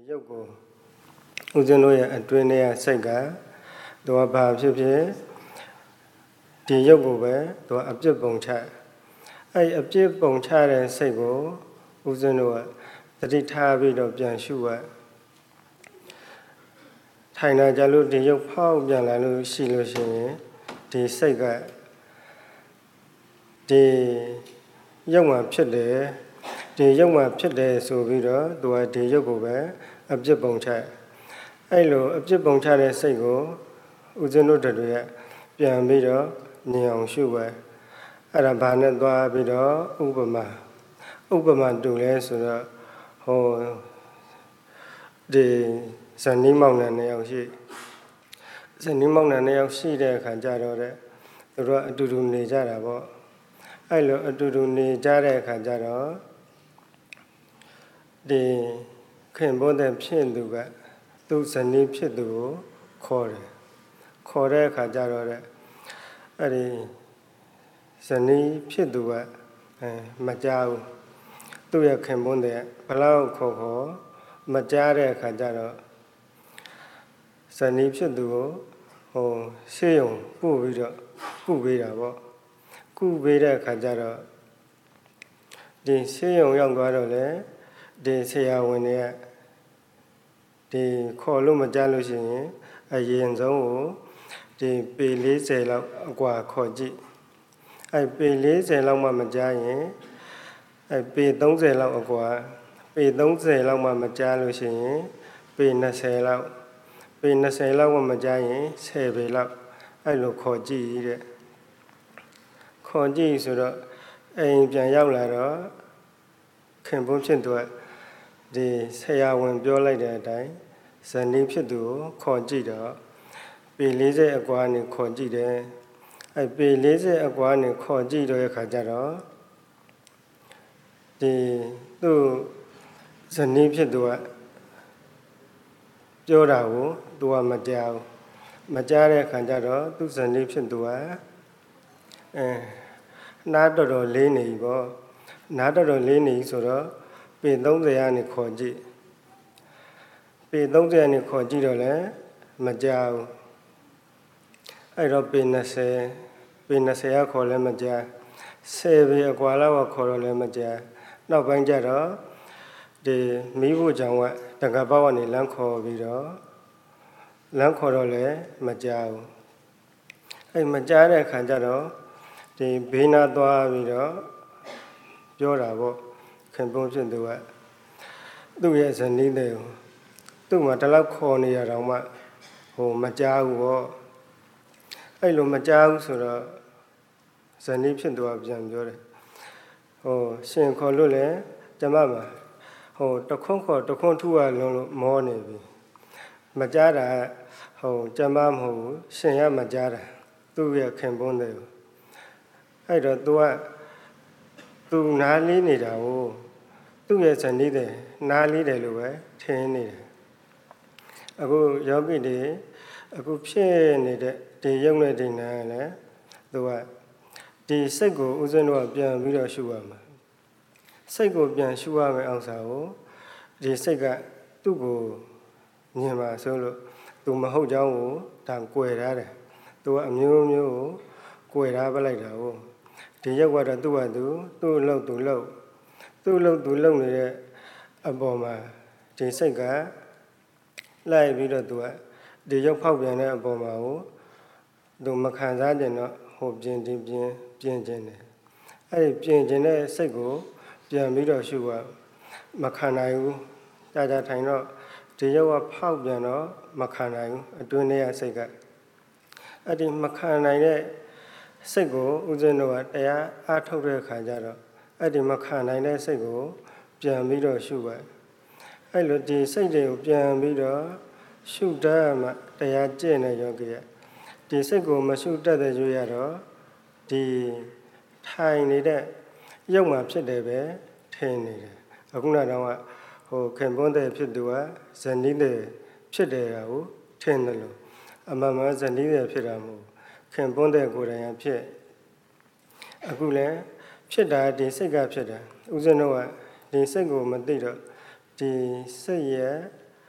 ရုပ်ကိုဦးဇင်းတို့ရဲ့အတွင်းထဲကစိတ်ကသူကဘာဖြစ်ဖြစ်ဒီရုပ်ကိုပဲသူကအပြစ်ပုံချအဲ့အပြစ်ပုံချတဲ့စိတ်ကိုဦးဇင်းတို့ကတတိထားပြီးတော့ပြန်ရှုရထိုင်လာကြလို့ဒီရုပ်ဖောက်ပြန်လာလို့ရှိလို့ရှိရင်ဒီစိတ်ကဒီရုပ်မှာဖြစ်တယ်ဒီရုပ်မှာဖြစ်တယ်ဆိုပြီးတော့သူကဒီရုပ်ကိုပဲအပြစ်ပုံချအဲ့လိုအပြစ်ပုံချတဲ့စိတ်ကိုဦးဇင်းတို့တွေကပြန်ပြီးတော့ဉာဏ်အောင်ရှုပဲအဲ့ဒါဘာနဲ့သွားပြီးတော့ဥပမာတူလဲဆိုတော့ဟိုဒီဇနီးမောင်နှံနှစ်ယောက်ရှိဇနီးမောင်နှံနှစ်ယောက်ရှိတဲ့အခါကျတော့သူတို့အတူတူနေကြတာပေါ့အဲ့လိုအတူတူနေကြတဲ့အခါကျတော့ဒီခင်ဘုန်းတဲ့ဖြစ်သူကသူ့ဇနီးဖြစ်သူကိုခေါ်တဲ့အခါကျတော့အဲ့ဒီဇနီးဖြစ်သူကမကြောက်သူ့ရဲ့ခင်ဘုန်းတဲ့ဘလောက်ခေါ်မကြားတဲ့အခါကျတော့ဇနီးဖြစ်သူကိုရှေ့ုံပို့ပြီးတော့ကုပေးတာပေါ့ကုပေးတဲ့အခါကျတော့ဒီရှေ့ုံရောက်သွားတော့လေဒီဆရာဝန်တွေကဒီခေါ်လို့မကြားလို့ရှိရင်အရင်ဆုံးကိုဒီပေ40လောက်အကွာခေါ်ကြည့်အဲ့ပေ40လောက်မှမကြားရင်အဲ့ပေ30လောက်အကွာပေ30လောက်မှမကြားလို့ရှိရင်ပေ20လောက်ပေ20လောက်မှမကြားရင်10ပေလောက်အဲ့လိုခေါ်ကြည့်တဲ့ခေါ်ကြည့်ဆိုတော့အိမ်ပြန်ရောက်လာတော့ခင်ဗျဖြစ်သူကဒီဆရာဝန်ပြောလိုက်တဲ့အတိုင်းဇနီးဖြစ်သူကိုခေါ်ကြည့်တော့ပေ40အကွာနဲ့ခေါ်ကြည့်တယ်အဲ့ပေ40အကွာနဲ့ခေါ်ကြည့်တော့ရခါကျတော့ဒီသူ့ဇနီးဖြစ်သူကပြောတာကိုသူကမကြားဘူးမကြားတဲ့အခါကျတော့သူ့ဇနီးဖြစ်သူကနားတော်တော်လေးနေပြီပေါ့နားတော်တော်လေးနေဆိုတော့ပေ30ကနေခေါ်ကြည့်ပေ30ကနေခေါ်ကြည့်တော့လည်းမကြားဘူးအဲ့တော့ပေ20ကခေါ်လည်းမကြား10ပေအကွာလောက်ကခေါ်တော့လည်းမကြားနောက်ပိုင်းကျတော့ဒီမိဖို့ကြောင့်ကတက္ကပကနေလမ်းခေါ်ပြီးတော့လမ်းခေါ်တော့လည်းမကြားဘူးအဲ့မကြားတဲ့အခါကျတော့ဒီဘေးနာသွားပြီးတော့ပြောတာပေါ့ခင်ဗျဖြစ်သူကသူ့ရဲ့ဇနီးတဲ့သူ့မှာတလောက်ခေါ်နေရတော့မှမကြားဘူးပေါ့အဲ့လိုမကြားဘူးဆိုတော့ဇနီးဖြစ်သူကပြန်ပြောတယ်ရှင်ခေါ်လို့လေကျမမှာတခွန်းခေါ်တခွန်းထူရလုံးလို့မောနေပြီမကြားတာကျမမဟုတ်ဘူးရှင်ရမကြားတာသူ့ရဲ့ခင်ပွန်းတဲ့အဲ့တော့သူနားလေးနေတာကိုသူ့ရဲ့ဇနီးတဲ့နားလေးတယ်လို့ပဲထင်နေတယ်အခုယောဂီတွေအခုဖြစ်နေတဲ့ဒီရုပ်နဲ့ဒီနာကလည်းသူကဒီစိတ်ကိုဥစဉ်တော့ပြန်ပြီးတော့ရှုရမှာစိတ်ကိုပြန်ရှုရမယ်အောင်စာကိုဒီစိတ်ကသူ့ကိုမြင်ပါဆိုလို့သူမဟုတ်ကြောင်းကိုဒါကွယ်ထားတယ်သူကအမျိုးမျိုးကိုကွယ်ထားပလိုက်တာကိုဒီရုပ်ကတော့သူ့ဟာသူ့လုံနေတဲ့အပေါ်မှာဒီစိတ်ကလိုက်ပြီးတော့သူကဒီရုပ်ဖောက်ပြန်တဲ့အပေါ်မှာကိုသူမခံစားကြတော့ပြင်ခြင်းတယ်အဲ့ဒီပြင်ခြင်းတဲ့စိတ်ကိုပြန်ပြီးတော့ရှုရမခံနိုင်ဘူးကြာထိုင်တော့ဒီရုပ်ကဖောက်ပြန်တော့မခံနိုင်ဘူးအတွင်းထဲကစိတ်ကအဲ့ဒီမခံနိုင်တဲ့စိတ်ကိုဥစဉ်တော့တရားအားထုတ်တဲ့အခါကျတော့အဲ့ဒီမခံနိုင်တဲ့စိတ်ကိုပြန်ပြီးတော့ရှုပါအဲ့လိုဒီစိတ်တွေကိုပြန်ပြီးတော့ရှုတတ်မှတရားကျင့်တဲ့ယောဂီကဒီစိတ်ကိုမရှုတတ်တဲ့ရွေးရတော့ဒီထိုင်နေတဲ့ရုပ်မှာဖြစ်တယ်ပဲထင်နေတယ်အခုကတော့ခင်ပွန်းတဲ့ဖြစ်သူကဇနီးတဲ့ဖြစ်တယ်ကိုထင်တယ်လို့အမှန်မှန်ဇနီးတဲ့ဖြစ်တာမဟုတ်ခင်ပွန်းတဲ့ကိုယ်တိုင်ဖြစ်အခုလည်းဖြစ်တာဒီစိတ်ကဖြစ်တာဥစဉ်တော့ဒီစိတ်ကိုမသိတော့ဒီစိတ်ရဲ့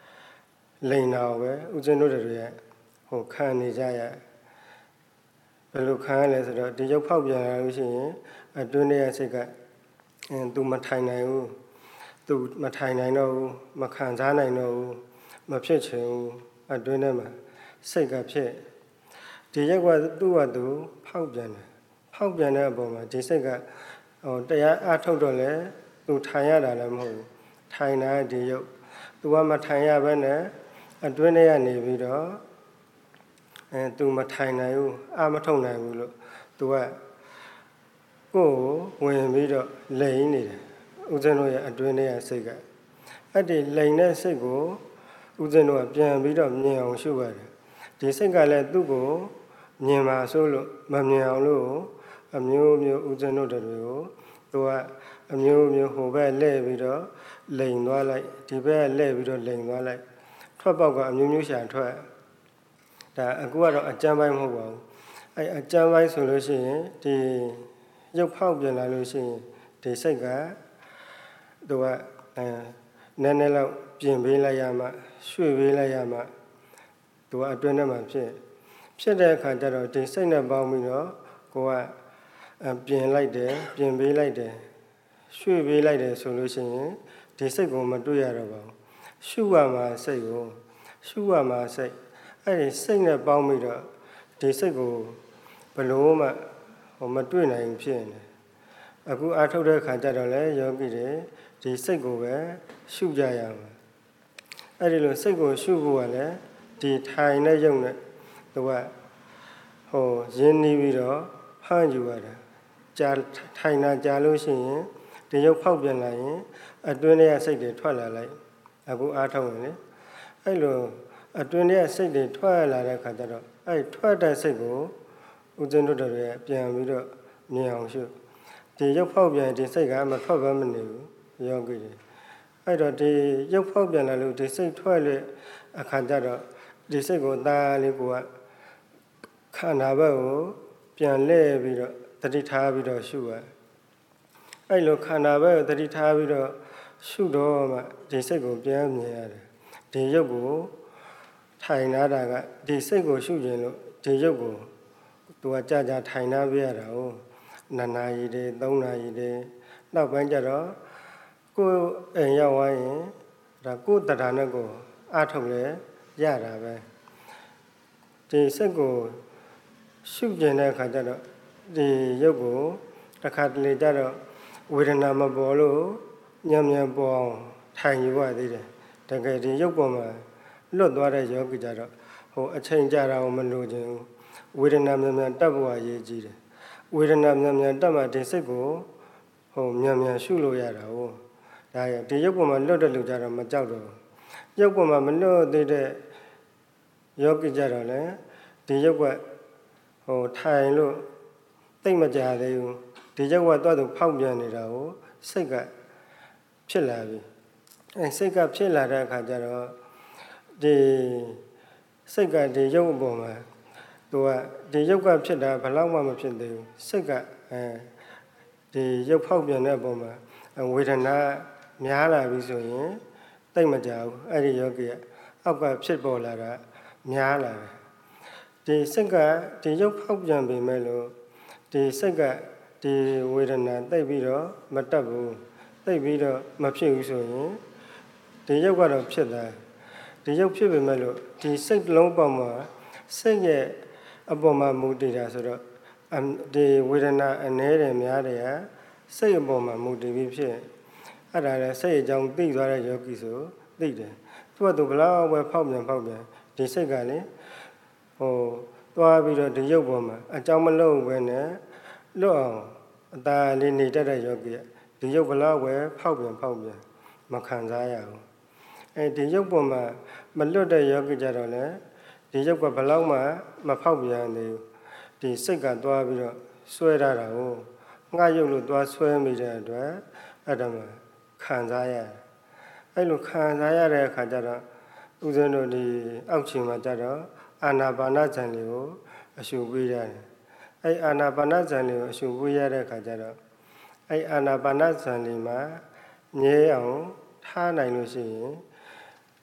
လိန်တော်ပဲဦးဇင်းတို့တွေရဲ့ဟိုခံနေကြရဘယ်လိုခံရလဲဆိုတော့ဒီရုပ်ဖောက်ပြန်လာလို့ရှိရင်အတွင်းထဲရဲ့စိတ်ကသူမထိုင်နိုင်ဘူးသူမထိုင်နိုင်တော့ဘူးမခံစားနိုင်တော့ဘူးမဖြစ်ချင်ဘူးအတွင်းထဲမှာစိတ်ကဖြစ်ဒီရုပ်ကသူ့ဟာသူဖောက်ပြန်တယ်ဖောက်ပြန်တဲ့အပေါ်မှာဒီစိတ်ကတရားအထုတ်တော့လဲသူထိုင်ရတာလည်းမဟုတ်ဘူးထိုင်တာဒီရုပ်သူကမထိုင်ရဘဲနဲ့အတွင်းထဲကနေပြီးတော့သူမထိုင်နိုင်ဘူးအာမထုတ်နိုင်ဘူးလို့သူကကိုယ်ဝင်ပြီးတော့လိန်နေတယ်ဦးဇင်းတို့ရဲ့အတွင်းထဲကစိတ်ကအဲ့ဒီလိန်တဲ့စိတ်ကိုဦးဇင်းတို့ကပြန်ပြီးတော့မြင်အောင်ရှုရတယ်ဒီစိတ်ကလည်းသူ့ကိုမြင်ပါဆိုလို့မမြင်အောင်လို့အမျိုးမျိုးဦးဇင်းတို့တွေကိုသူကအမျိုးမျိုးဟိုဘက်လှည့်ပြီးတော့လိန်သွားလိုက်ဒီဘက်လှည့်ပြီးတော့လိန်သွားလိုက်ထွက်ပေါက်ကအမျိုးမျိုးရှာထွက်ဒါအခုကတော့အကျမ်းပိုင်းမဟုတ်ပါဘူးအဲ့အကျမ်းပိုင်းဆိုလို့ရှိရင်ဒီရုပ်ဖောက်ပြန်လာလို့ရှိရင်ဒီစိတ်ကသူကနည်းနည်းလောက်ပြင်ပေးလိုက်ရမှရွှေ့ပေးလိုက်ရမှသူကအတွင်းထဲမှာဖြစ်တဲ့အခါကျတော့ဒီစိတ်နဲ့ပေါင်းပြီးတော့ကိုကပြင်လိုက်တယ်ပြင်ပေးလိုက်တယ်ရွှေ့ပေးလိုက်တယ်ဆိုလို့ရှိရင်ဒီစိတ်ကိုမတွေ့ရတော့ပါဘူးရှုရမှာစိတ်ကိုရှုရမှာစိတ်အဲ့ဒီစိတ်နဲ့ပေါင်းပြီးတော့ဒီစိတ်ကိုဘလို့မှမတွေ့နိုင်ဖြစ်နေအခုအားထုတ်တဲ့ခါကျတော့လေယောဂီတွေဒီစိတ်ကိုပဲရှုကြရမှာအဲ့ဒီလိုစိတ်ကိုရှုဖို့ကလည်းဒီထိုင်တဲ့ရုပ်နဲ့သူကရင်းနှီးပြီးတော့ဖမ်းယူရတာကြာထိုင်တာကြာလို့ရှိရင်ဒီရုပ်ဖောက်ပြန်လာရင်အတွင်းထဲကစိတ်တွေထွက်လာလိုက်အခုအားထုတ်ရင်လေအဲ့လိုအတွင်းထဲကစိတ်တွေထွက်လာတဲ့ခါကျတော့အဲ့ထွက်တဲ့စိတ်ကိုဦးဇင်းတို့တွေပြန်ပြီးတော့မြင်အောင်ရှုဒီရုပ်ဖောက်ပြန်ဒီစိတ်ကမထွက်ဘဲမနေဘူးယောဂီတွေအဲ့တော့ဒီရုပ်ဖောက်ပြန်လာလို့ဒီစိတ်ထွက်လို့အခါကျတော့ဒီစိတ်ကိုတာလေးကိုကခန္ဓာဘက်ကိုပြန်လှည့်ပြီးတော့တတိထားပြီးတော့ရှုရအဲ့လိုခန္ဓာဘက်ကိုတတိထားပြီးတော့ရှုတော့မှဒီစိတ်ကိုပြန်မြင်ရတယ်ဒီရုပ်ကိုထိုင်လာတာကဒီစိတ်ကိုရှုခြင်းလို့ဒီရုပ်ကိုသူကကြာထိုင်လာပြရတာဟုတ်2 နာရီတွေ3 နာရီတွေနောက်ပိုင်းကျတော့ကိုယ်အိမ်ရောက်သွားရင်ဒါကိုယ်တရားနဲ့ကိုအားထုတ်လဲရတာပဲဒီစိတ်ကိုရှုကျင်တဲ့အခါကျတော့ဒီရုပ်ကိုတစ်ခါတလေကျတော့ဝေဒနာမပေါ်လို့ညံ့ပေါ်အောင်ထိုင်ယူရသေးတယ်တကယ်ဒီရုပ်ပေါ်မှာလွတ်သွားတဲ့ယောဂီကြတော့အချိန်ကြာတာကိုမလိုချင်ဘူးဝေဒနာမြန်တက်ဖို့အရေးကြီးတယ်ဝေဒနာမြန်တက်မှဒီစိတ်ကိုမြန်ရှုလို့ရတာဟုတ်ဒါရဒီရုပ်ပေါ်မှာလွတ်တဲ့လူကြတော့မကြောက်တော့ဘူးရုပ်ပေါ်မှာမလွတ်သေးတဲ့ယောဂီကြတော့လေဒီရုပ်ကထိုင်လို့သိမကြသေးဘူးဒီရုပ်ကသွားသူဖောက်ပြန်နေတာကိုစိတ်ကဖြစ်လာပြီစိတ်ကဖြစ်လာတဲ့အခါကျတော့ဒီစိတ်ကဒီရုပ်အပေါ်မှာသူကဒီရုပ်ကဖြစ်တာဘယ်လောက်မှမဖြစ်သေးဘူးစိတ်ကဒီရုပ်ဖောက်ပြန်တဲ့အပေါ်မှာဝေဒနာများလာပြီဆိုရင်သိမကြဘူးအဲ့ဒီယောဂီကအောက်ကဖြစ်ပေါ်လာတာများလာတယ်ဒီစိတ်ကဒီရုပ်ဖောက်ပြန်ပေမဲ့လို့ဒီစိတ်ကဒီဝေဒနာသိပြီးတော့မတက်ဘူးသိပြီးတော့မဖြစ်ဘူးဆိုရင်ဒီရုပ်ကတော့ဖြစ်တာဒီရုပ်ဖြစ်ပေမဲ့လို့ဒီစိတ်လုံးပေါ်မှာစိတ်ရဲ့အပေါ်မှာမူတည်တာဆိုတော့ဒီဝေဒနာအနည်းတယ်များတယ်ဟာစိတ်အပေါ်မှာမူတည်ပြီးဖြစ်အဲ့ဒါလည်းစိတ်အကြောင်းသိသွားတဲ့ယောဂီဆိုသိတယ်သူကသူဘလောက်ပဲဖောက်ပြန်ဒီစိတ်ကလည်းသွားပြီးတော့ဒီရုပ်ပေါ်မှာအကြောင်းမလုံးပဲနဲ့လွတ်အောင်အသာလေးနေတတ်တဲ့ယောဂီကဒီရုပ်ဘလောက်ပဲဖောက်ပြန်မခံစားရဘူးဒီရုပ်ပေါ်မှာမလွတ်တဲ့ယောဂီကြတော့လေဒီရုပ်ကဘလောက်မှမဖောက်ပြန်နေဘူးဒီစိတ်ကသွားပြီးတော့ဆွဲထားတာကိုငှရုပ်လို့သွားဆွဲမိတဲ့အတွက်အဲ့ဒါမှခံစားရတယ်အဲ့လိုခံစားရတဲ့အခါကျတော့ဦးဇင်းတို့ဒီအောက်ခြေမှာကျတော့အာနာပါနဇံလေးကိုအရှုပေးရတယ်အဲ့အာနာပါနဇံလေးကိုအရှုပေးရတဲ့အခါကျတော့အဲ့အာနာပါနဇံလေးမှာမြဲအောင်ထားနိုင်လို့ရှိရင်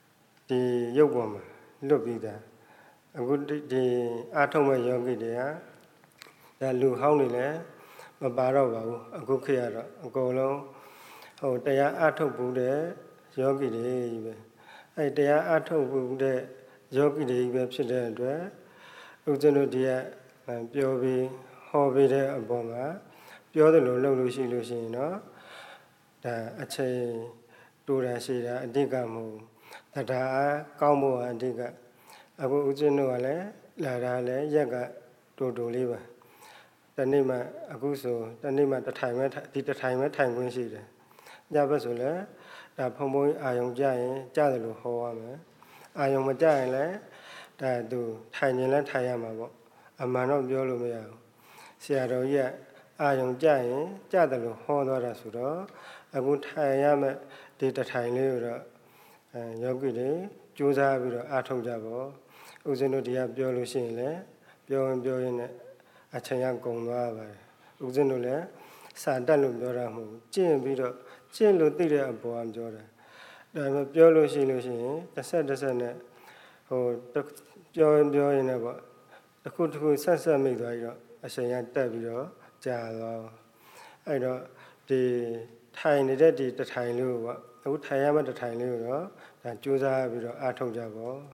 ဒီရုပ်ပေါ်မှာလွတ်ပြီးသားအခုဒီအားထုတ်မဲ့ယောဂီတွေကဒါလူဟောင်းတွေလည်းမပါတော့ပါဘူးအခုခေတ်ကတော့အကုန်လုံးတရားအားထုတ်ဖို့တဲ့ယောဂီတွေကြီးပဲအဲ့တရားအားထုတ်ဖို့တဲ့ယောဂီတွေကြီးပဲဖြစ်တဲ့အတွက်ဦးဇင်းတို့ဒီကပြောပြီးဟောပြီးတဲ့အပေါ်မှာပြောတယ်လို့လုပ်လို့ရှိရင်တော့ဒါအချိန်တူတာရှိတာအဓိကမဟုတ်တရားကောင်းဖို့အဓိကအခုဦးဇင်းတို့ကလည်းလာတာလည်းရက်ကတူလေးပါတနေ့မှအခုဆိုတနေ့မှတစ်ထိုင်ပဲဒီတစ်ထိုင်ပဲထိုင်ခွင့်ရှိတယ်ညဘက်ဆိုလည်းဒါဖုံဖုံအာယုံကြရင်ကြားတယ်လို့ဟောရမယ်အာယုံမကြရင်လည်းဒါသူထိုင်ရင်လည်းထိုင်ရမှာပေါ့အမှန်တော့ပြောလို့မရဘူးဆရာတော်ကြီးကအာယုံကြရင်ကြားတယ်လို့ဟောသွားတာဆိုတော့အခုထိုင်ရမယ်ဒီတစ်ထိုင်လေးကိုတော့ယောဂီတွေကြိုးစားပြီးတော့အားထုတ်ကြပါဦးဇင်းတို့ဒီကပြောလို့ရှိရင်လည်းပြောရင်လည်းအချိန်ကကုန်သွားပါတယ်ဦးဇင်းတို့လည်းစာတက်လို့ပြောတာမဟုတ်ဘူးကျင့်ပြီးတော့ကျင့်လို့သိတဲ့အပေါ်ကပြောတာဒါပေမဲ့ပြောလို့ရှိရင်တစ်ဆက်နဲ့ပြောရင်လည်းပေါ့တစ်ခုဆက်မိသွားပြီးတော့အချိန်ကတက်ပြီးတော့ကြာသွားအဲ့တော့ဒီထိုင်နေတဲ့ဒီတစ်ထိုင်လေးကိုပေါ့အခုထိုင်ရမယ့်တစ်ထိုင်လေးကိုတော့ဒါကြိုးစားပြီးတော့အားထုတ်ကြပါ